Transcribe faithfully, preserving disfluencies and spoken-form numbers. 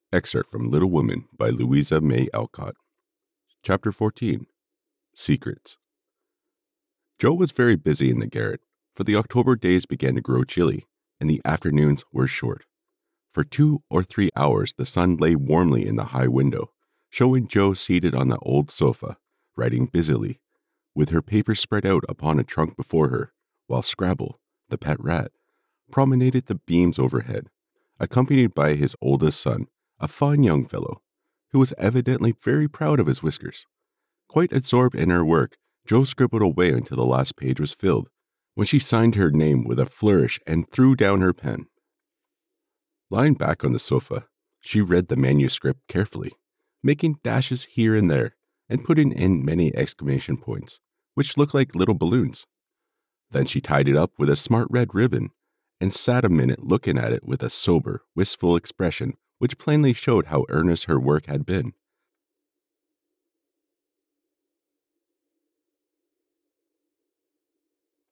Excerpt from Little Women by Louisa May Alcott. Chapter fourteen. Secrets. Jo was very busy in the garret, for the October days began to grow chilly, and the afternoons were short. For two or three hours the sun lay warmly in the high window, showing Jo seated on the old sofa, writing busily, with her papers spread out upon a trunk before her, while Scrabble, the pet rat, promenaded the beams overhead, accompanied by his oldest son, a fine young fellow, who was evidently very proud of his whiskers. Quite absorbed in her work, Jo scribbled away until the last page was filled, when she signed her name with a flourish and threw down her pen. Lying back on the sofa, she read the manuscript carefully, making dashes here and there, and putting in many exclamation points, which looked like little balloons. Then she tied it up with a smart red ribbon, and sat a minute looking at it with a sober, wistful expression which plainly showed how earnest her work had been.